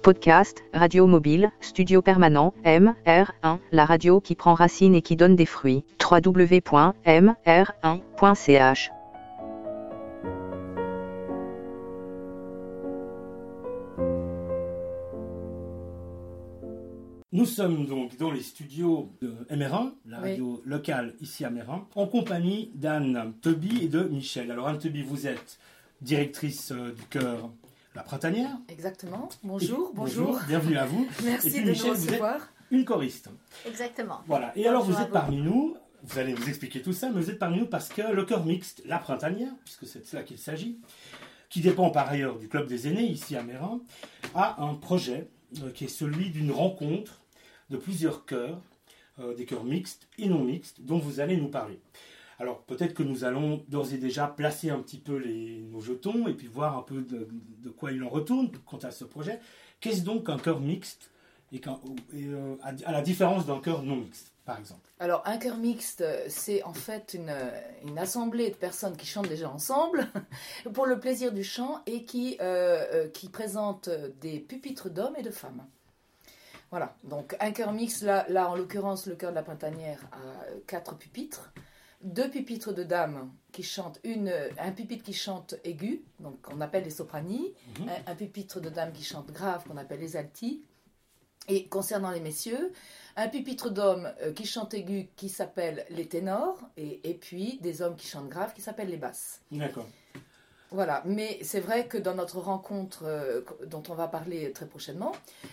Podcast, radio mobile, studio permanent, MR1, la radio qui prend racine et qui donne des fruits. www.mr1.ch. Nous sommes donc dans les studios de MR1, la radio locale ici à MR1, en compagnie d'Anne Toby et de Michel. Alors Anne Toby, vous êtes directrice du chœur La Printanière. Exactement. Bonjour. Bonjour, bienvenue à vous. Merci et puis, de Michel, nous recevoir. Vous êtes une choriste. Exactement. Voilà. Et alors vous êtes parmi nous, vous allez nous expliquer tout ça, mais vous êtes parmi nous parce que le chœur mixte La Printanière, puisque c'est de cela qu'il s'agit, qui dépend par ailleurs du Club des Aînés ici à MR1, a un projet qui est celui d'une rencontre de plusieurs chœurs, des chœurs mixtes et non mixtes, dont vous allez nous parler. Alors peut-être que nous allons d'ores et déjà placer un petit peu nos jetons et puis voir un peu de quoi il en retourne quant à ce projet. Qu'est-ce donc qu'un chœur mixte à la différence d'un chœur non mixte, par exemple? Alors un chœur mixte, c'est en fait une assemblée de personnes qui chantent déjà ensemble pour le plaisir du chant et qui présentent des pupitres d'hommes et de femmes. Voilà, donc un chœur mixte, là en l'occurrence le chœur de la Printanière a 4 pupitres, 2 pupitres de dames qui chantent, un pupitre qui chante aigu, donc qu'on appelle les soprani, un pupitre de dames qui chante grave qu'on appelle les alti, et concernant les messieurs, un pupitre d'hommes qui chante aigu qui s'appelle les ténors, et puis des hommes qui chantent grave qui s'appellent les basses. D'accord. Voilà, mais c'est vrai que dans notre rencontre dont on va parler très prochainement,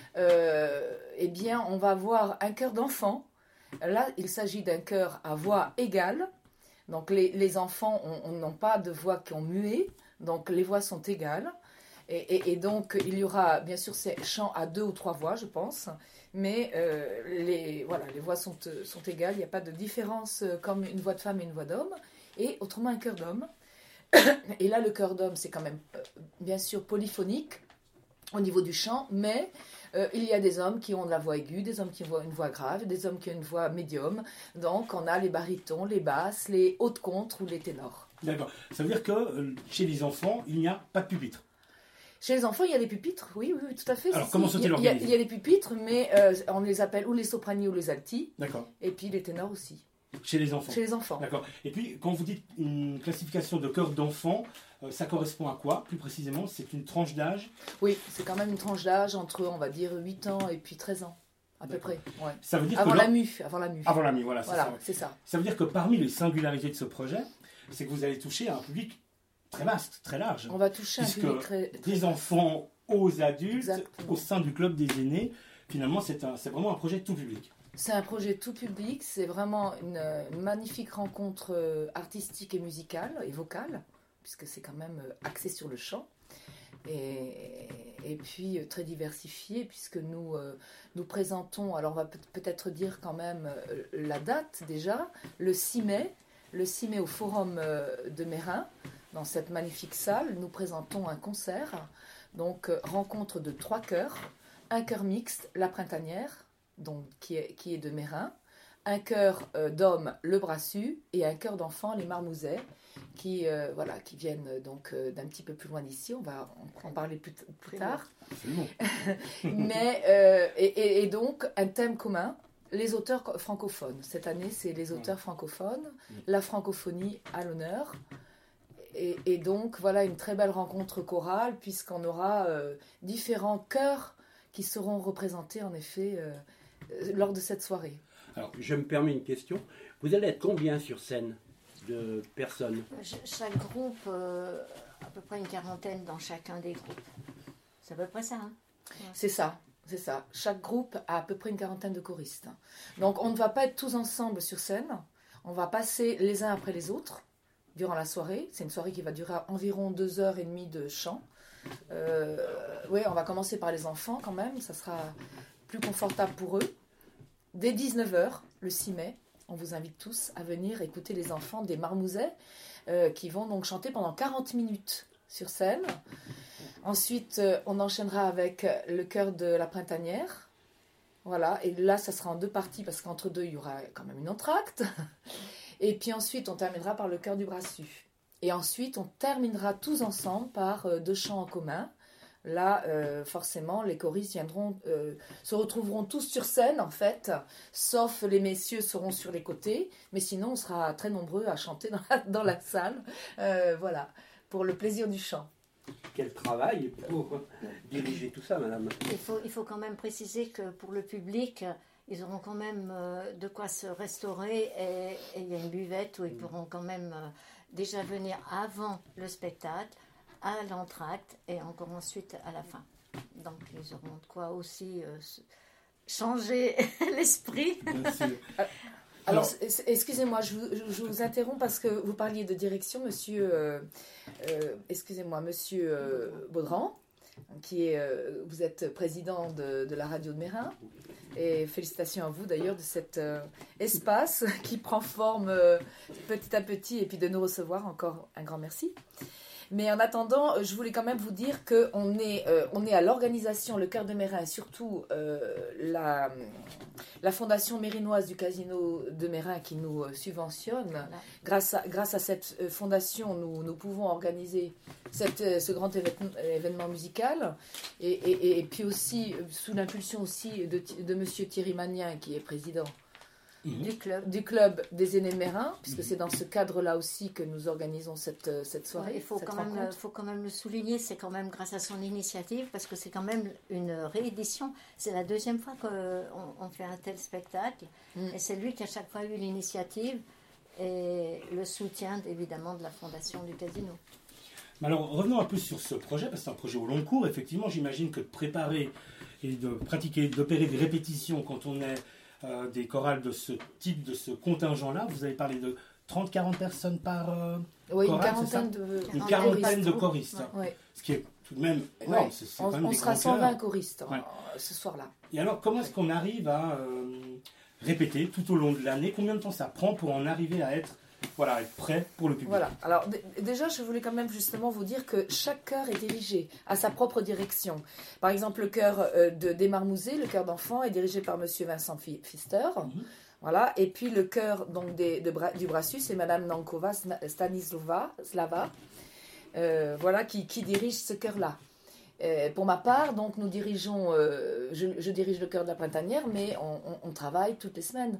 eh bien, on va avoir un chœur d'enfants. Là, il s'agit d'un chœur à voix égale. Donc, les enfants n'ont pas de voix qui ont mué, donc les voix sont égales. Et donc, il y aura, bien sûr, ces chants à 2 ou 3 voix, je pense, mais les voix sont égales, il n'y a pas de différence comme une voix de femme et une voix d'homme. Et autrement, un chœur d'homme. Et là, le chœur d'homme, c'est quand même, bien sûr, polyphonique au niveau du chant, mais il y a des hommes qui ont de la voix aiguë, des hommes qui ont une voix grave, des hommes qui ont une voix médium. Donc, on a les barytons, les basses, les hautes contres ou les ténors. D'accord. Ça veut dire que chez les enfants, il n'y a pas de pupitre. Chez les enfants, il y a des pupitres, oui, tout à fait. Alors, comment sont-ils organisés? Il y a des pupitres, mais on les appelle ou les soprani ou les alti. D'accord. Et puis les ténors aussi. Chez les enfants. Chez les enfants. D'accord. Et puis, quand vous dites une classification de chœur d'enfants, ça correspond à quoi, plus précisément? C'est une tranche d'âge? Oui, c'est quand même une tranche d'âge entre, on va dire, 8 ans et puis 13 ans, à peu près. Ouais. Ça veut dire avant que la mue. Avant la mue, voilà, c'est ça. Ça veut dire que parmi les singularités de ce projet, c'est que vous allez toucher un public très vaste, très large. On va toucher un public très des enfants aux adultes, exactement, au sein du Club des Aînés. Finalement, c'est vraiment un projet tout public. C'est un projet tout public, c'est vraiment une magnifique rencontre artistique et musicale et vocale, puisque c'est quand même axé sur le chant, et puis très diversifié, puisque nous présentons, alors on va peut-être dire quand même la date déjà, le 6 mai au Forum de Mérin, dans cette magnifique salle, nous présentons un concert, donc rencontre de 3 chœurs, un chœur mixte, La Printanière, donc, qui est de Mérin, un chœur d'hommes, le Brassus, et un chœur d'enfants, les Marmousets, qui viennent donc d'un petit peu plus loin d'ici. On va en parler plus tard. Mais, et donc, un thème commun, les auteurs francophones. Cette année, c'est les auteurs francophones, la francophonie à l'honneur. Et donc, voilà une très belle rencontre chorale, puisqu'on aura différents chœurs qui seront représentés, en effet, lors de cette soirée. Alors, je me permets une question. Vous allez être combien sur scène de personnes? Chaque groupe, à peu près une quarantaine dans chacun des groupes. C'est à peu près ça, hein? C'est ça. Chaque groupe a à peu près une quarantaine de choristes. Donc, on ne va pas être tous ensemble sur scène. On va passer les uns après les autres durant la soirée. C'est une soirée qui va durer environ 2h30 de chant. Oui, on va commencer par les enfants quand même. Ça sera plus confortable pour eux. Dès 19h, le 6 mai, on vous invite tous à venir écouter les enfants des Marmousets qui vont donc chanter pendant 40 minutes sur scène. Ensuite, on enchaînera avec le chœur de la Printanière. Voilà, et là, ça sera en 2 parties parce qu'entre deux, il y aura quand même une entr'acte. Et puis ensuite, on terminera par le chœur du Brassus. Et ensuite, on terminera tous ensemble par 2 chants en commun Là, forcément, les choristes se retrouveront tous sur scène, en fait, sauf les messieurs seront sur les côtés, mais sinon, on sera très nombreux à chanter dans la salle, voilà, pour le plaisir du chant. Quel travail pour diriger tout ça, madame. Il faut quand même préciser que pour le public, ils auront quand même de quoi se restaurer et il y a une buvette où ils pourront quand même déjà venir avant le spectacle, à l'entracte et encore ensuite à la fin. Donc ils auront de quoi aussi changer l'esprit. Alors, excusez-moi, je vous interromps parce que vous parliez de direction, monsieur Baudran, vous êtes président de la radio de Meyrin, et félicitations à vous d'ailleurs de cet espace qui prend forme petit à petit, et puis de nous recevoir, encore un grand merci. Mais en attendant, je voulais quand même vous dire qu'on est à l'organisation, le Chœur de Meyrin, et surtout la Fondation mérinoise du Casino de Meyrin qui nous subventionne. Voilà. Grâce à cette fondation, nous pouvons organiser ce grand événement musical. Et puis aussi, sous l'impulsion aussi de monsieur Thierry Magnin, qui est président du club des aînés de Meyrin, puisque c'est dans ce cadre-là aussi que nous organisons cette soirée. Il faut quand même le souligner, c'est quand même grâce à son initiative, parce que c'est quand même une réédition. C'est la deuxième fois qu'on fait un tel spectacle, et c'est lui qui à chaque fois a eu l'initiative et le soutien évidemment de la Fondation du Casino. Alors revenons un peu sur ce projet, parce que c'est un projet au long cours. Effectivement, j'imagine que de préparer et de pratiquer, d'opérer des répétitions quand on est des chorales de ce type, de ce contingent-là. Vous avez parlé de 30-40 personnes par oui, chorale, une quarantaine de choristes. Ouais. Ce qui est tout de même énorme. Ouais. C'est quand même on sera 120 choristes ouais. Ce soir-là. Et alors, comment est-ce qu'on arrive à répéter tout au long de l'année? Combien de temps ça prend pour en arriver à être prêt pour le public? Voilà. Alors déjà, je voulais quand même justement vous dire que chaque chœur est dirigé à sa propre direction. Par exemple, le chœur des Marmousets, le chœur d'enfants, est dirigé par monsieur Vincent Pfister. Voilà. Et puis le chœur donc, du Brassus, c'est madame Nankova Stanislava, qui dirige ce chœur-là. Pour ma part, donc, nous dirigeons, je dirige le chœur de la Printanière, mais on travaille toutes les semaines.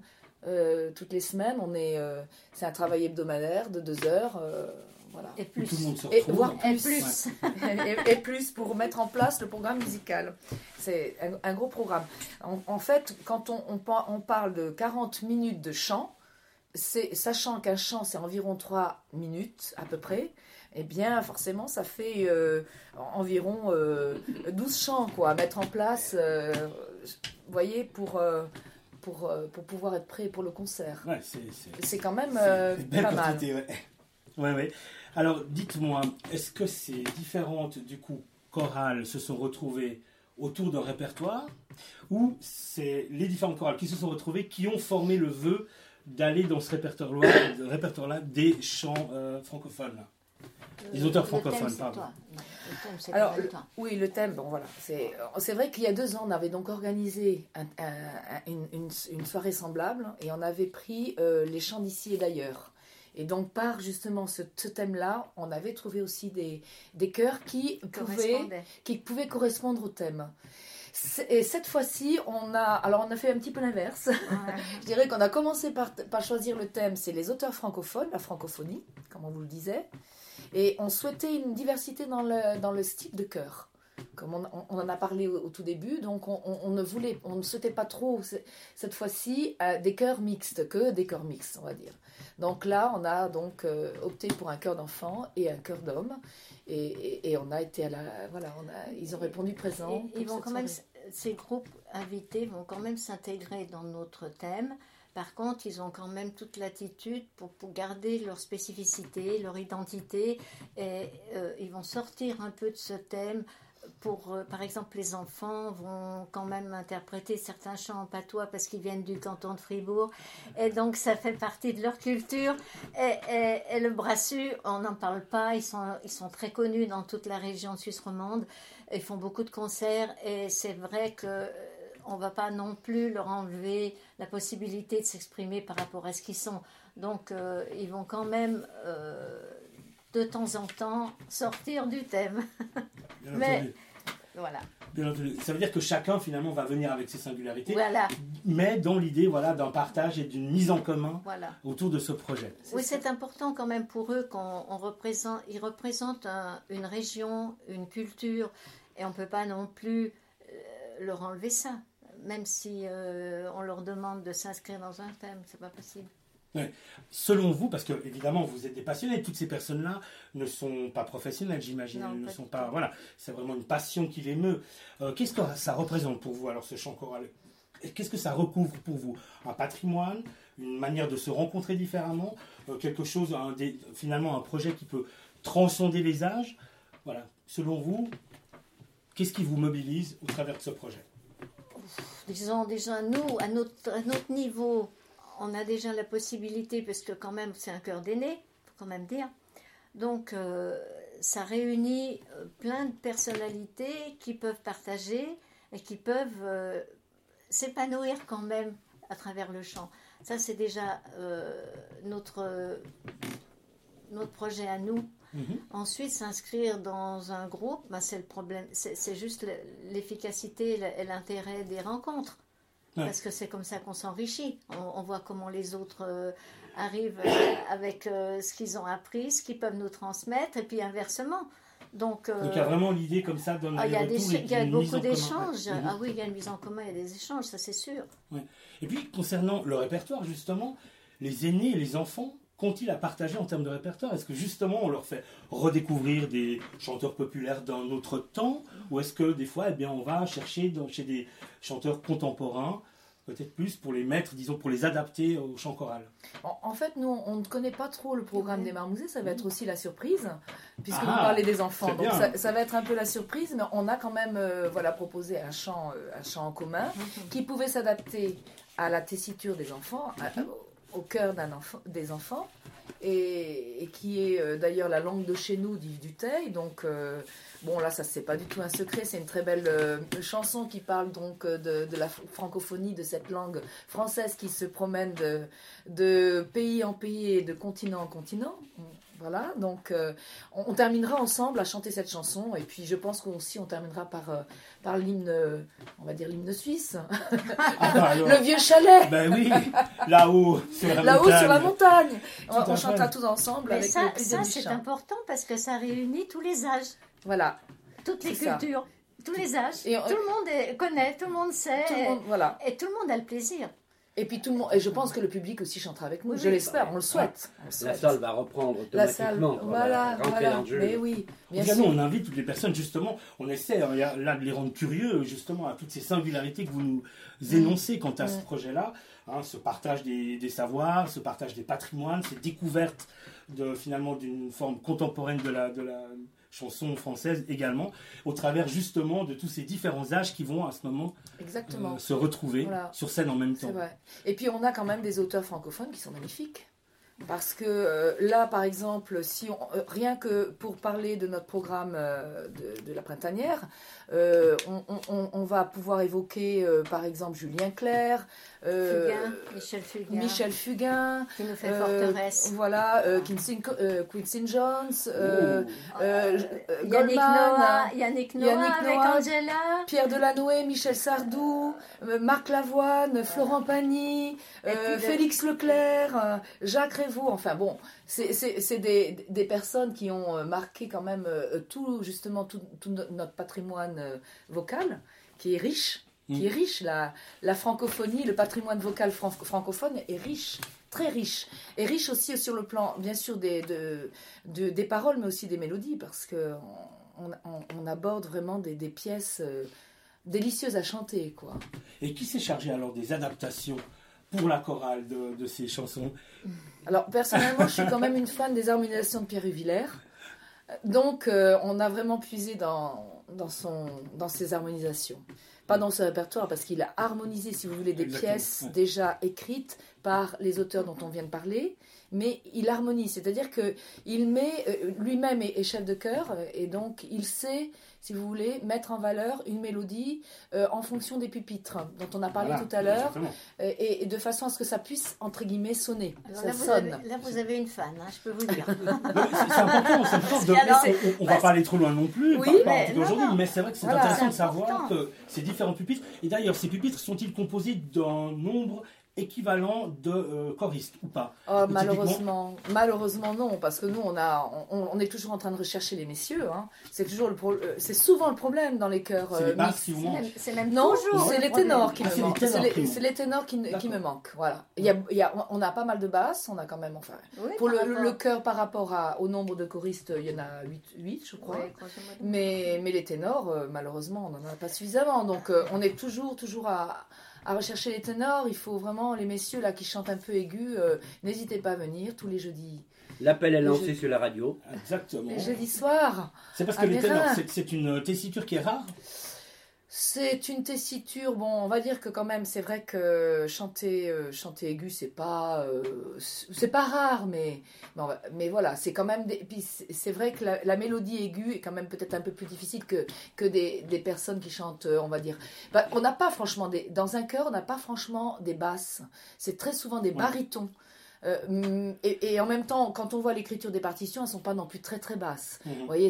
C'est un travail hebdomadaire de 2 heures, voilà. Et plus. Tout le monde se retrouve. Voire plus. Et plus pour mettre en place le programme musical. C'est un gros programme. En fait, quand on parle de 40 minutes de chant, sachant qu'un chant c'est environ 3 minutes à peu près, eh bien forcément ça fait environ 12 chants quoi, à mettre en place, vous voyez, pour pouvoir être prêt pour le concert. Ouais, c'est quand même belle pas mal. Ouais. Alors, dites-moi, est-ce que ces différentes, du coup, chorales se sont retrouvées autour d'un répertoire, ou c'est les différentes chorales qui se sont retrouvées qui ont formé le vœu d'aller dans ce répertoire-là des chants francophones, des auteurs francophones, pardon. Alors, oui, le thème, bon voilà. C'est vrai qu'il y a 2 ans, on avait donc organisé une soirée semblable et on avait pris les chants d'ici et d'ailleurs. Et donc, par justement ce thème-là, on avait trouvé aussi des chœurs qui pouvaient correspondre au thème. Et cette fois-ci, on a fait un petit peu l'inverse. Ouais. Je dirais qu'on a commencé par choisir le thème, c'est les auteurs francophones, la francophonie, comme on vous le disait. Et on souhaitait une diversité dans le style de chœur. Comme on en a parlé au tout début, donc on ne souhaitait pas trop cette fois-ci des chœurs mixtes, on va dire. Donc là, on a donc opté pour un chœur d'enfants et un chœur d'hommes, et on a été ils ont répondu présent. Ils vont quand même, ces groupes invités vont quand même s'intégrer dans notre thème. Par contre, ils ont quand même toute l'attitude pour garder leur spécificité, leur identité, et ils vont sortir un peu de ce thème. Par exemple, les enfants vont quand même interpréter certains chants en patois parce qu'ils viennent du canton de Fribourg, et donc ça fait partie de leur culture. Et le brassus, on n'en parle pas, ils sont très connus dans toute la région suisse romande, ils font beaucoup de concerts, et c'est vrai qu'on ne va pas non plus leur enlever la possibilité de s'exprimer par rapport à ce qu'ils sont. Donc ils vont quand même de temps en temps sortir du thème. Mais Voilà. Bien entendu. Ça veut dire que chacun finalement va venir avec ses singularités, Voilà. mais dans l'idée d'un partage et d'une mise en commun Voilà. autour de ce projet. Oui, c'est important quand même pour eux ils représentent une région, une culture, et on ne peut pas non plus leur enlever ça, même si on leur demande de s'inscrire dans un thème, c'est pas possible. Ouais. Selon vous, parce que évidemment vous êtes des passionnés, toutes ces personnes-là ne sont pas professionnelles, j'imagine. Non, Elles ne pas sont du pas. tout. Voilà, c'est vraiment une passion qui les meut. Qu'est-ce que ça représente pour vous alors ce chant choral? Qu'est-ce que ça recouvre pour vous? Un patrimoine, une manière de se rencontrer différemment, quelque chose, finalement un projet qui peut transcender les âges. Voilà. Selon vous, qu'est-ce qui vous mobilise au travers de ce projet? Disons déjà, nous, à notre niveau, on a déjà la possibilité, parce que quand même c'est un cœur d'aîné, il faut quand même dire. Donc ça réunit plein de personnalités qui peuvent partager et qui peuvent s'épanouir quand même à travers le chant. Ça c'est déjà notre projet à nous. Ensuite, s'inscrire dans un groupe, c'est le problème, c'est juste l'efficacité et l'intérêt des rencontres. Ouais. Parce que c'est comme ça qu'on s'enrichit. On voit comment les autres arrivent avec ce qu'ils ont appris, ce qu'ils peuvent nous transmettre, et puis inversement. Donc il y a vraiment l'idée comme ça d'un aller-retour. Il y a beaucoup d'échanges. Ah oui, il y a une mise en commun, il y a des échanges, ça c'est sûr. Ouais. Et puis, concernant le répertoire, justement, les aînés et les enfants, qu'ont-ils à partager en termes de répertoire? Est-ce que justement on leur fait redécouvrir des chanteurs populaires d'un autre temps, ou est-ce que des fois on va chercher chez des chanteurs contemporains, peut-être plus pour les mettre, disons, pour les adapter au chant choral? En fait, nous, on ne connaît pas trop le programme des Marmousets, ça va être aussi la surprise, puisque vous parlez des enfants. Donc ça va être un peu la surprise, mais on a quand même proposé un chant en commun qui pouvait s'adapter à la tessiture des enfants, au cœur des enfants, et qui est d'ailleurs la langue de chez nous d'Yves Duteil. Donc là ça c'est pas du tout un secret, c'est une très belle chanson qui parle donc de la francophonie, de cette langue française qui se promène de pays en pays et de continent en continent. Voilà, donc on terminera ensemble à chanter cette chanson, et puis je pense qu'aussi on terminera par l'hymne, on va dire l'hymne suisse, le vieux chalet. Ben oui, là-haut sur la montagne. On chantera tous ensemble. Mais avec ça c'est important parce que ça réunit tous les âges. Voilà. Toutes les cultures, tous les âges. Et tout le monde connaît, tout le monde sait, voilà. Et tout le monde a le plaisir. Et puis tout le monde, et je pense que le public aussi chantera avec nous. Oui, je l'espère, on le souhaite. La salle va reprendre automatiquement. Voilà. Dans le jeu. Mais oui, bien sûr. Nous, on invite toutes les personnes, justement, on essaie là de les rendre curieux, justement, à toutes ces singularités que vous nous énoncez quant à ce projet-là, ce partage des savoirs, ce partage des patrimoines, ces découvertes finalement d'une forme contemporaine de la chanson française également, au travers justement de tous ces différents âges qui vont à ce moment se retrouver sur scène en même temps. C'est vrai. Et puis on a quand même des auteurs francophones qui sont magnifiques. Parce que là, par exemple, rien que pour parler de notre programme de la printanière, on va pouvoir évoquer, par exemple, Julien Clerc, Michel Fugain, qui nous fait Forteresse. Voilà, Quincy Jones, Yannick Noah avec Angela, Pierre Delanoë, Michel Sardou, Marc Lavoine, Florent Pagny, Félix Leclerc, Jacques Révaux. Enfin bon, c'est des personnes qui ont marqué quand même tout notre patrimoine vocal, qui est riche. La francophonie, le patrimoine vocal francophone est riche, très riche. Et riche aussi sur le plan, bien sûr, des paroles, mais aussi des mélodies, parce qu'on aborde vraiment des pièces délicieuses à chanter, quoi. Et qui s'est chargé alors des adaptations pour la chorale de ces chansons? Alors, personnellement, je suis quand même une fan des harmonisations de Pierre Huvillers. Donc, on a vraiment puisé dans ses harmonisations. Pas dans ce répertoire, parce qu'il a harmonisé, si vous voulez, des pièces déjà écrites par les auteurs dont on vient de parler, mais il harmonise, c'est-à-dire qu'il met, lui-même est chef de chœur, et donc il sait, si vous voulez, mettre en valeur une mélodie en fonction des pupitres dont on a parlé tout à l'heure, et de façon à ce que ça puisse, entre guillemets, sonner. Alors ça là, sonne. vous avez une fan, hein, je peux vous dire. C'est important, on va pas aller trop loin non plus, mais c'est vrai que c'est intéressant de savoir que ces différents pupitres, et d'ailleurs ces pupitres sont-ils composés d'un nombre équivalent de choristes ou pas? Malheureusement non, parce que nous on est toujours en train de rechercher les messieurs. Hein. C'est souvent le problème dans les chœurs. C'est les basses qui vous manquent. C'est même non, toujours. c'est les ténors qui me c'est manquent. C'est les ténors qui me manquent. Voilà. On a pas mal de basses, on a quand même pour le chœur par rapport au nombre de choristes, il y en a 8 je crois. Ouais, mais les ténors, malheureusement, on n'en a pas suffisamment. Donc on est toujours à rechercher les ténors. Il faut vraiment, les messieurs là qui chantent un peu aigus, n'hésitez pas à venir tous les jeudis. L'appel est lancé sur la radio. Exactement. Les jeudis soirs. C'est parce que les ténors, c'est une tessiture qui est rare. C'est une tessiture, on va dire que quand même, c'est vrai que chanter aigu, c'est pas rare, mais voilà, c'est quand même. Puis c'est vrai que la mélodie aiguë est quand même peut-être un peu plus difficile que des personnes qui chantent, on va dire. On n'a pas franchement dans un chœur, on n'a pas franchement des basses. C'est très souvent des barytons. Et en même temps, quand on voit l'écriture des partitions, elles ne sont pas non plus très très basses. Vous voyez,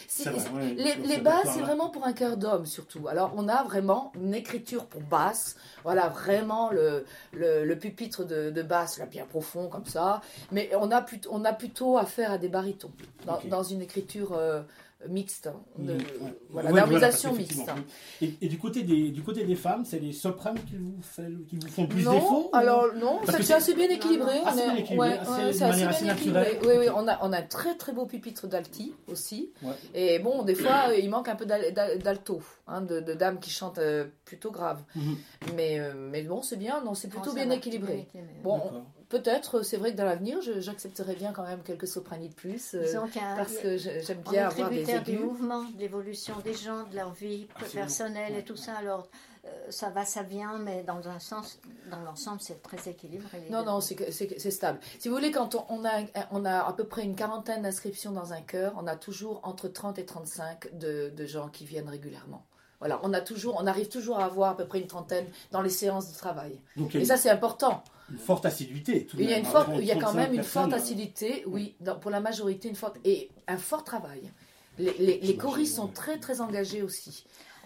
les basses, c'est vraiment pour un chœur d'homme surtout. Alors, on a vraiment une écriture pour basse. Voilà, vraiment le pupitre de basse, là, bien profond comme ça. Mais on a plutôt affaire à des barytons dans une écriture mixte, d'harmonisation mixte. Et du côté des femmes, c'est les sopranes qui vous font plus non, défaut? Alors non, c'est assez bien équilibré. C'est assez naturel. Oui, on a un très très beau pupitre d'alti aussi. Ouais. Et bon, des fois, il manque un peu d'alto, de dames qui chantent plutôt grave. Mais bon, c'est bien, c'est plutôt bien équilibré. Bon, peut-être, c'est vrai que dans l'avenir, j'accepterais bien quand même quelques sopranis de plus, parce que j'aime bien avoir des aigus. Du mouvement, de l'évolution des gens, de leur vie personnelle et tout ça. Alors, ça va, ça vient, mais dans l'ensemble, c'est très équilibré. Non, c'est stable. Si vous voulez, quand on a à peu près une quarantaine d'inscriptions dans un chœur, on a toujours entre 30 et 35 de gens qui viennent régulièrement. Voilà, on arrive toujours à avoir à peu près une trentaine dans les séances de travail. Et ça, c'est important. Une forte assiduité. Il y a quand même une forte assiduité, oui, pour la majorité, et un fort travail. Les choristes sont très très engagés aussi.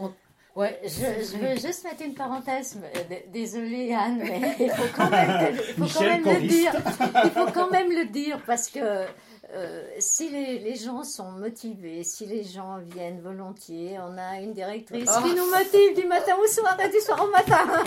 Je veux juste mettre une parenthèse, désolée Anne, mais il faut quand même le dire. Il faut quand même le dire parce que si les gens sont motivés, si les gens viennent volontiers, on a une directrice qui nous motive du matin au soir et du soir au matin.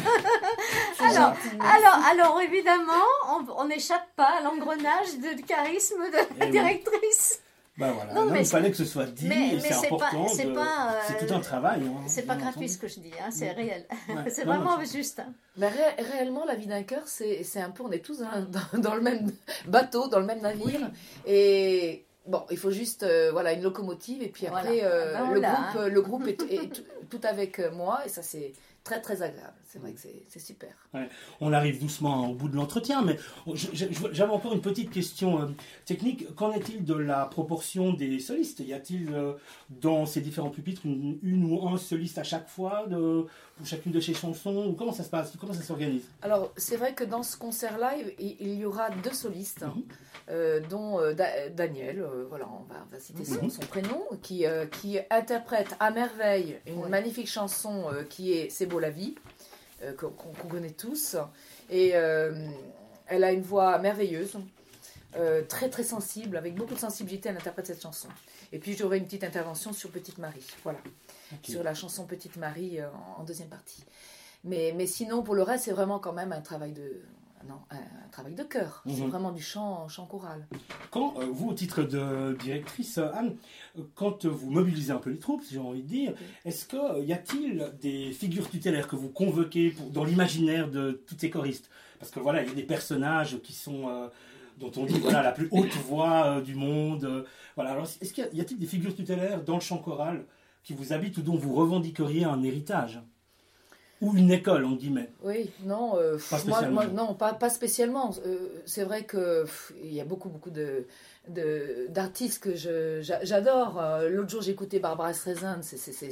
alors évidemment, on n'échappe pas à l'engrenage du charisme de la directrice. Voilà. Il fallait que ce soit dit, et c'est important. C'est tout un travail. C'est pas gratuit ce que je dis, c'est réel. C'est vraiment juste. Mais réellement, la vie d'un chœur, c'est un peu, on est tous dans le même bateau, dans le même navire. Et bon, il faut juste une locomotive, et puis après, le groupe est tout avec moi, et ça, c'est très très agréable. C'est vrai que c'est super. Ouais. On arrive doucement au bout de l'entretien, mais j'avais encore une petite question technique. Qu'en est-il de la proportion des solistes? Y a-t-il dans ces différents pupitres une ou un soliste à chaque fois pour chacune de ces chansons? Ou comment ça se passe? Comment ça s'organise? Alors, c'est vrai que dans ce concert live, il y aura 2 solistes, dont Daniel, on va citer son prénom, qui interprète à merveille une magnifique chanson qui est C'est beau la vie. Qu'on connaît tous, et elle a une voix merveilleuse, très très sensible, avec beaucoup de sensibilité. Elle interprète cette chanson. Et puis j'aurai une petite intervention sur Petite Marie, sur la chanson Petite Marie en deuxième partie. Mais sinon, pour le reste, c'est vraiment quand même un travail de chœur. C'est vraiment du chant choral. Quand vous, au titre de directrice, Anne, quand vous mobilisez un peu les troupes, si j'ai envie de dire, est-ce que y a-t-il des figures tutélaires que vous convoquez dans l'imaginaire de tous ces choristes? Parce que il y a des personnages qui sont dont on dit la plus haute voix du monde. Alors, est-ce qu'il y a-t-il des figures tutélaires dans le chant choral qui vous habitent ou dont vous revendiqueriez un héritage? ou une école, en guillemets? Oui, non, Pas spécialement. non, pas spécialement. C'est vrai que il y a beaucoup d'artistes que j'adore. L'autre jour, j'ai écouté Barbara Streisand,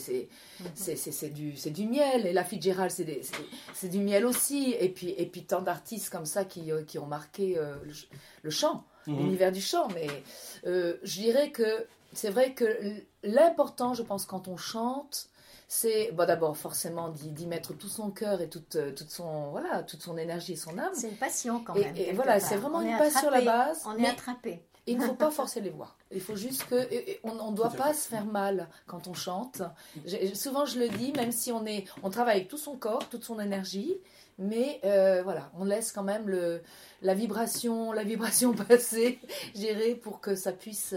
c'est du miel. Et la Fitzgerald, c'est du miel aussi. Et puis tant d'artistes comme ça qui ont marqué le chant, l'univers du chant. Mais je dirais que c'est vrai que l'important, je pense, quand on chante, c'est d'abord forcément d'y mettre tout son cœur et toute son énergie et son âme. C'est une passion quand même. Et voilà, c'est vraiment une passion à la base. On est attrapé. Il ne faut pas forcer les voix. Il faut juste que on ne doit pas se faire mal quand on chante. Souvent je le dis, même si on travaille avec tout son corps, toute son énergie, mais voilà, on laisse quand même la vibration passer, je dirais, pour que ça puisse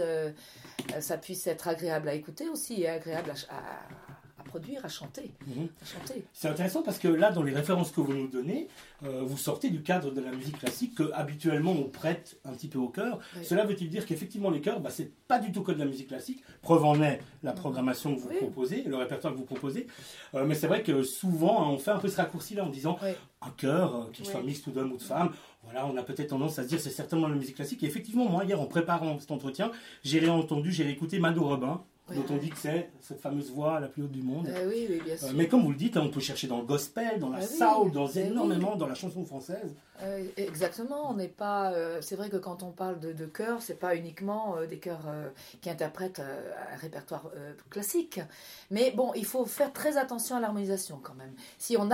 être agréable à écouter aussi et agréable à produire, à chanter. C'est intéressant parce que là, dans les références que vous nous donnez, vous sortez du cadre de la musique classique que habituellement on prête un petit peu au chœur. Oui. Cela veut-il dire qu'effectivement les chœurs, c'est pas du tout que de la musique classique. Preuve en est la programmation que vous proposez, le répertoire que vous proposez. Mais c'est vrai que souvent on fait un peu ce raccourci-là en disant un chœur, qu'il soit mixte ou d'hommes ou de femmes. Voilà, on a peut-être tendance à se dire c'est certainement la musique classique. Et effectivement, moi hier en préparant cet entretien, j'ai réécouté Mado Robin. Dont on dit que c'est cette fameuse voix la plus haute du monde. Oui, bien sûr. Mais comme vous le dites, on peut chercher dans le gospel, dans la soul, dans énormément, dans la chanson française. Exactement, on n'est pas. C'est vrai que quand on parle de chœurs, c'est pas uniquement des chœurs qui interprètent un répertoire classique. Mais bon, il faut faire très attention à l'harmonisation quand même. Si on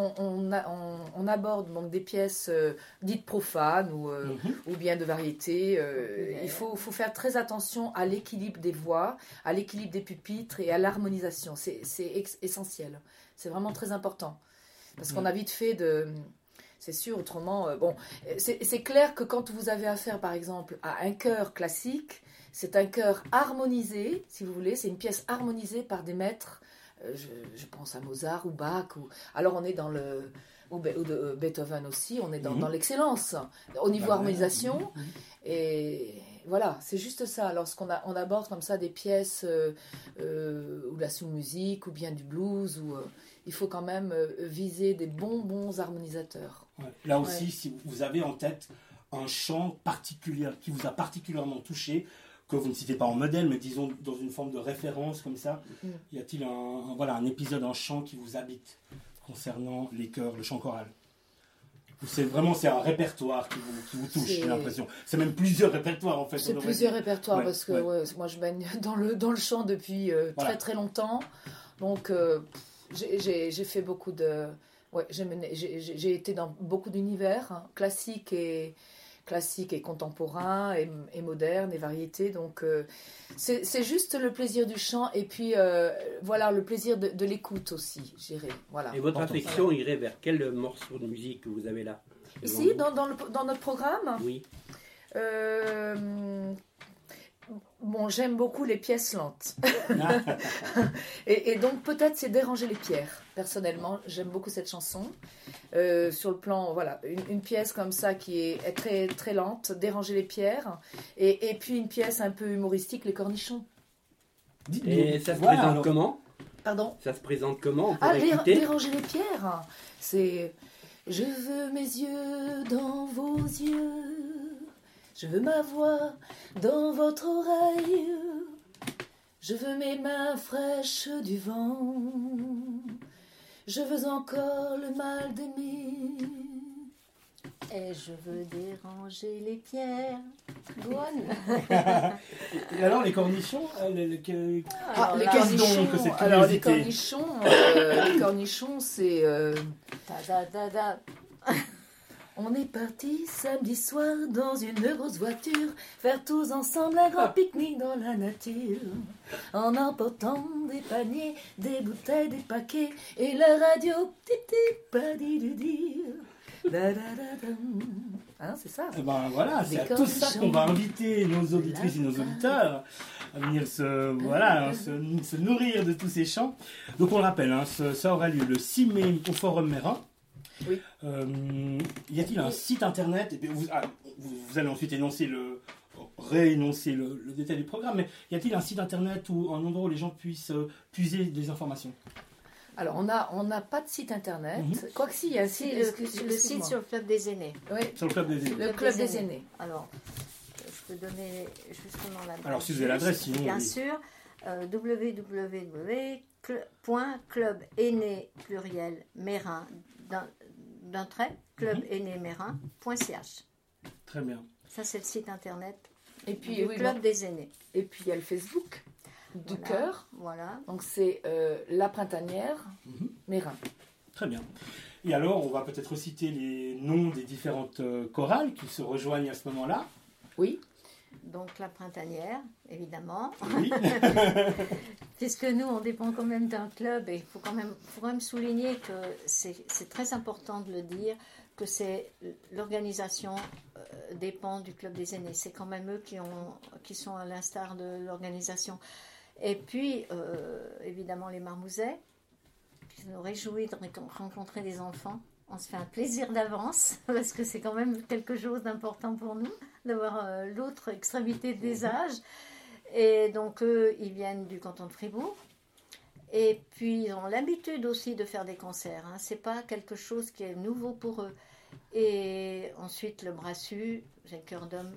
aborde donc des pièces dites profanes ou bien de variété, il faut faire très attention à l'équilibre des voix, à l'équilibre des pupitres et à l'harmonisation. C'est essentiel. C'est vraiment très important. Parce qu'on a vite fait de... C'est sûr, autrement... c'est clair que quand vous avez affaire, par exemple, à un chœur classique, c'est un chœur harmonisé, si vous voulez. C'est une pièce harmonisée par des maîtres. Je pense à Mozart ou Bach. Alors, on est dans le... Ou Beethoven aussi, on est dans l'excellence. Au niveau harmonisation... Et... Voilà, c'est juste ça. Lorsqu'on aborde comme ça des pièces ou de la sous-musique ou bien du blues, il faut quand même viser des bons harmonisateurs. Ouais. Là aussi, si vous avez en tête un chant particulier qui vous a particulièrement touché, que vous ne citez pas en modèle, mais disons dans une forme de référence comme ça, y a-t-il un épisode, un chant qui vous habite concernant les chœurs, le chant choral? C'est un répertoire qui vous touche, j'ai l'impression. C'est même plusieurs répertoires, en fait. C'est plusieurs répertoires, parce que moi, je baigne dans le chant depuis très, très longtemps. Donc, j'ai fait beaucoup de... j'ai été dans beaucoup d'univers, classiques et contemporains, et modernes, et variétés. Donc, c'est juste le plaisir du chant, et puis, le plaisir de l'écoute aussi, je dirais. Voilà. Et votre affection irait vers quel morceau de musique que vous avez là? Ici, dans notre programme? Oui. J'aime beaucoup les pièces lentes. et donc, peut-être c'est Déranger les pierres. Personnellement, j'aime beaucoup cette chanson. Sur le plan, une pièce comme ça qui est très, très lente, Déranger les pierres. Et puis une pièce un peu humoristique, Les Cornichons. Et ça se présente comment? Pardon? Ça se présente comment? Déranger les pierres. C'est... Je veux mes yeux dans vos yeux. Je veux ma voix dans votre oreille. Je veux mes mains fraîches du vent. Je veux encore le mal d'aimer. Et je veux déranger les pierres. Bonne. Et alors, les cornichons, les cornichons, c'est... On est parti samedi soir dans une grosse voiture, faire tous ensemble un grand pique-nique dans la nature, en emportant des paniers, des bouteilles, des paquets, et la radio, tip-tip-pa-di-du-di. C'est ça. Et c'est à tout ça qu'on va inviter nos auditrices et nos auditeurs à venir se nourrir de tous ces chants. Donc on le rappelle, ça aura lieu le 6 mai au Forum Mérin. Oui. Y a-t-il un site internet? Et puis vous allez ensuite réénoncer le détail du programme, mais y a-t-il un site internet ou un endroit où les gens puissent puiser des informations? Alors, on n'a pas de site internet. Quoique si, il y a un site. Le site sur le Club des aînés. Oui, Sur le club des aînés. le Club des aînés. Alors, je peux donner justement l'adresse. Alors, si vous avez l'adresse, sinon. Bien oui. sûr, www.clubaîné pluriel Mérin d'un trait, clubaînémérin.ch. Très bien. Ça, c'est le site internet Et puis, du oui, Club bon. des aînés. Et puis, il y a le Facebook du Voilà, cœur. Voilà. Donc, c'est La Printanière, Mérin. Très bien. Et alors, on va peut-être citer les noms des différentes chorales qui se rejoignent à ce moment-là. Oui. Donc, la printanière, évidemment. Oui. Puisque nous, on dépend quand même d'un club et il faut quand même souligner que c'est très important de le dire, que c'est l'organisation dépend du Club des aînés. C'est quand même eux qui sont à l'instar de l'organisation. Et puis, évidemment, les Marmousets, qui nous réjouit de rencontrer des enfants. On se fait un plaisir d'avance, parce que c'est quand même quelque chose d'important pour nous, d'avoir l'autre extrémité des âges. Et donc, eux, ils viennent du canton de Fribourg. Et puis, ils ont l'habitude aussi de faire des concerts. Hein. Ce n'est pas quelque chose qui est nouveau pour eux. Et ensuite, le Brassus, j'ai le cœur d'homme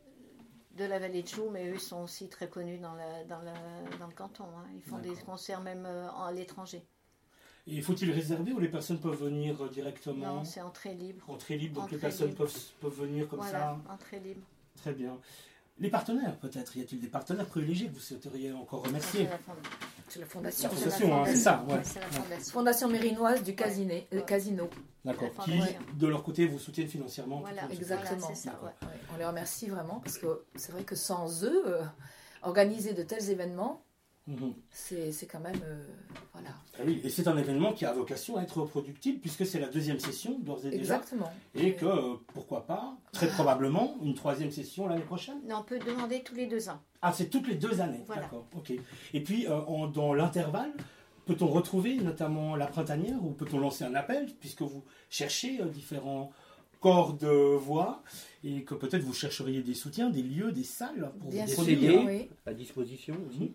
de la vallée de Joux, mais eux sont aussi très connus dans le canton. Hein. Ils font des concerts même à l'étranger. Et faut-il réserver ou les personnes peuvent venir directement? Non, c'est entrée libre. Entrée libre, donc Entrée les personnes libre. peuvent venir comme Voilà, ça. entrée libre. Très bien. Les partenaires, peut-être. Y a-t-il des partenaires privilégiés que vous souhaiteriez encore remercier? C'est la fondation. L'association, hein, c'est ça, ouais. C'est la fondation. Fondation mérinoise du casino. D'accord. La Qui, fondation. de leur côté, vous soutiennent financièrement. Voilà, tout ça. Exactement. Voilà, c'est ça, ouais. Ouais, on les remercie vraiment parce que c'est vrai que sans eux, organiser de tels événements, Mhm. c'est quand même. Voilà. Ah oui, et c'est un événement qui a vocation à être reproductible puisque c'est la deuxième session d'ores et déjà. Exactement. Et que, pourquoi pas, très probablement, une troisième session l'année prochaine. Non, on peut demander tous les 2 ans. Ah, c'est toutes les 2 années. Voilà. D'accord, ok. Et puis, dans l'intervalle, peut-on retrouver notamment la printanière ou peut-on lancer un appel puisque vous cherchez différents corps de voix et que peut-être vous chercheriez des soutiens, des lieux, des salles pour Bien vous sûr, produire. oui. à disposition aussi.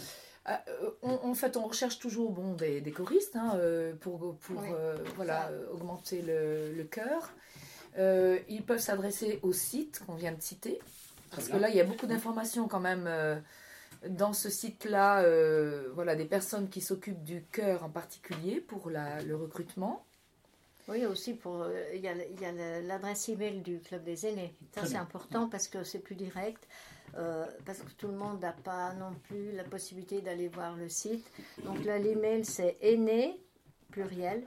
En fait, on recherche toujours des choristes hein, pour Oui, voilà, ça. augmenter le chœur. Ils peuvent s'adresser au site qu'on vient de citer. Parce que bien. là, il y a beaucoup d'informations quand même dans ce site-là. Voilà, des personnes qui s'occupent du chœur en particulier pour le recrutement. Oui, aussi, il y a l'adresse email du Club des aînés. Ça, Très c'est bien. important parce que c'est plus direct. Parce que tout le monde n'a pas non plus la possibilité d'aller voir le site. Donc là, l'email, c'est aîné, pluriel,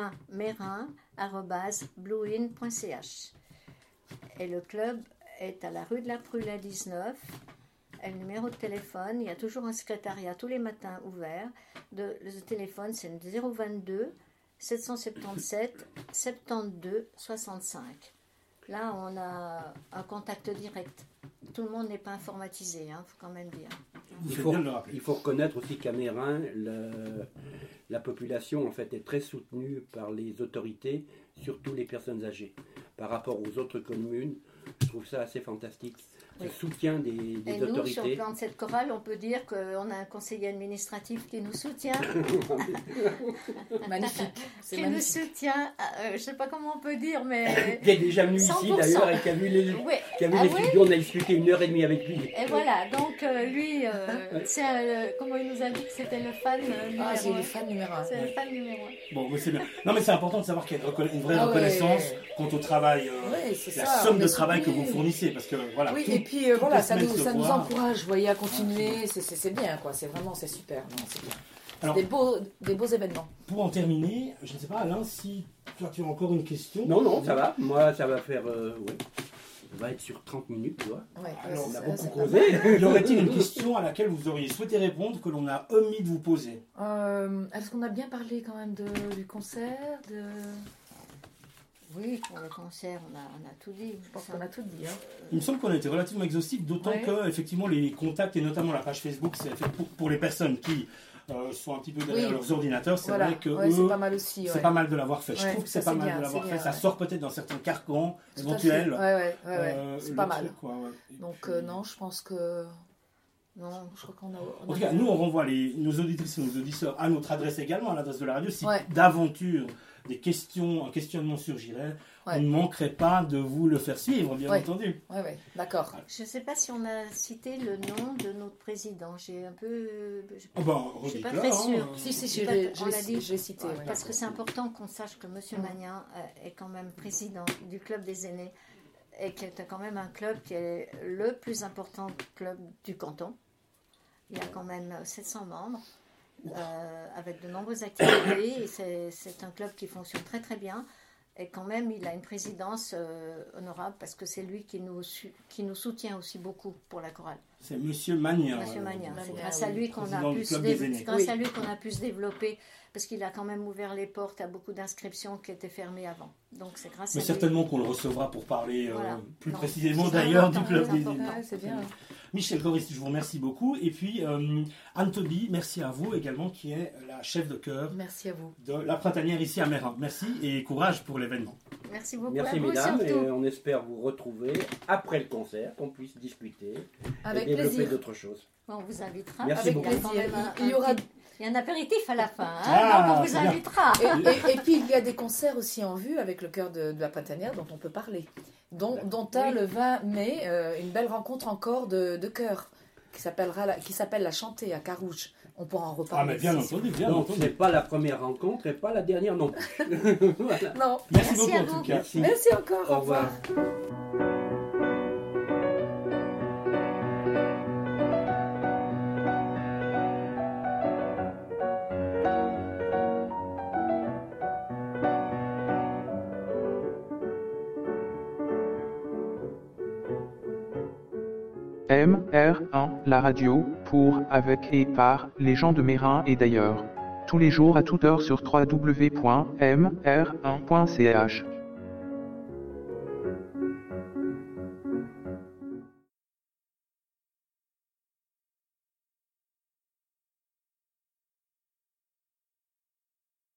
.mérin@bluein.ch. Et le club est à la rue de la Prule à 19. Et le numéro de téléphone, il y a toujours un secrétariat tous les matins ouvert. Le téléphone, c'est le 022 777 72 65. Là, on a un contact direct. Tout le monde n'est pas informatisé, il faut quand même dire. Vous Il faites faut, bien de le rappeler. il faut reconnaître aussi qu'à Mérin, la population en fait est très soutenue par les autorités, surtout les personnes âgées. Par rapport aux autres communes, je trouve ça assez fantastique. Oui. Le soutien des Et nous, sur le autorités. plan de cette chorale, on peut dire qu'on a un conseiller administratif qui nous soutient. Magnifique. C'est Qui nous magnifique. soutient, je ne sais pas comment on peut dire, mais... Qui est déjà venu ici 100%. d'ailleurs et qui a vu les, Ouais. qui a vu Ah les oui. studios, on a discuté 1h30 avec lui. Et voilà, donc lui, c'est comment il nous a dit que c'était le fan numéro Ah, c'est un. le fan numéro 1. C'est le fan numéro 1. Bon, mais c'est bien. Non, mais c'est important de savoir qu'il y a une vraie Ah ouais. reconnaissance quant au travail, Ouais, c'est la ça, somme on de est travail que soutenu. vous fournissez. Parce que, voilà, Oui, tout- et puis toutes voilà, les ça semaines nous se voir. encourage, vous voyez, à continuer. C'est bien, quoi. C'est vraiment, c'est super. Non, c'est bien. C'est Alors- des beaux événements. Pour en terminer, je ne sais pas, Alain, si toi tu as encore une question. Non, ça va. Moi, ça va faire. Ouais. On va être sur 30 minutes, tu vois. Ouais, Alors, On a c'est- beaucoup c'est pas causé. Y aurait-il une question à laquelle vous auriez souhaité répondre que l'on a omis de vous poser? Est-ce qu'on a bien parlé quand même du concert Oui, pour le concert, on a tout dit. Je pense qu'on a tout dit. Hein. Il me semble qu'on a été relativement exhaustif, d'autant Ouais. que effectivement les contacts et notamment la page Facebook, c'est fait pour les personnes qui sont un petit peu derrière Oui. leurs ordinateurs. C'est Voilà, vrai que ouais, eux, c'est pas mal aussi. c'est Ouais. pas mal de l'avoir fait. Je Ouais, trouve que ça, c'est pas c'est mal bien, de l'avoir c'est fait. bien, Ça ouais. sort peut-être dans certains carcans Tout à fait. éventuels. Ouais. C'est le pas mal. truc, quoi, ouais. Et Donc puis, non, je pense que Non. Je crois qu'on a. En tout cas, nous, on renvoie nos auditrices et nos auditeurs à notre adresse également, à l'adresse de la radio. Si Ouais. d'aventure un questionnement surgirait, Ouais. on ne manquerait pas de vous le faire suivre, bien Ouais. entendu. Oui, d'accord. Je ne sais pas si on a cité le nom de notre président. J'ai un peu. Oh ben, Je suis pas redites-le, très sûre. Si, On l'a dit. j'ai cité. oui. Parce que c'est important qu'on sache que M. Magnin est quand même président du club des aînés et qui est quand même un club qui est le plus important club du canton. Il y a quand même 700 membres avec de nombreuses activités et c'est un club qui fonctionne très très bien. Et quand même, il a une présidence honorable parce que c'est lui qui nous soutient aussi beaucoup pour la chorale. C'est Monsieur Magnin. Monsieur Magnin. C'est Magnin, grâce à lui qu'on président a du pu club des aînés. se développer parce qu'il a quand même ouvert les portes à beaucoup d'inscriptions qui étaient fermées avant. Donc c'est grâce Mais à lui. certainement qu'on le recevra pour parler Voilà. plus Non, précisément c'est d'ailleurs du important, club c'est des important. aînés. Ouais, c'est bien. Michel Goris, je vous remercie beaucoup. Et puis Anne-Toby, merci à vous également, qui est la chef de chœur Merci à vous. de la printanière ici à Mérin. Merci et courage pour l'événement. Merci beaucoup Merci à vous mesdames, et surtout. on espère vous retrouver après le concert, qu'on puisse discuter Avec et développer plaisir. d'autres choses. On vous invitera. Merci Avec beaucoup. il y a quand même Il y aura- il y a un apéritif à la fin. Hein, Ah, donc on vous c'est bien. invitera. Et puis il y a des concerts aussi en vue avec le chœur de la printanière dont on peut parler. Dont a Oui. le 20 mai une belle rencontre encore de chœur qui s'appelle La Chantée à Carouge. On pourra en Ah, reparler. mais bien aussi. entendu, bien Donc, ce entendu. n'est pas la première rencontre et pas la dernière non plus. Voilà. Non. Merci Merci beaucoup à en tout vous. cas. Merci. Merci encore. Au revoir. MR1, la radio, pour, avec et par les gens de Mérin et d'ailleurs. Tous les jours à toute heure sur www.mr1.ch.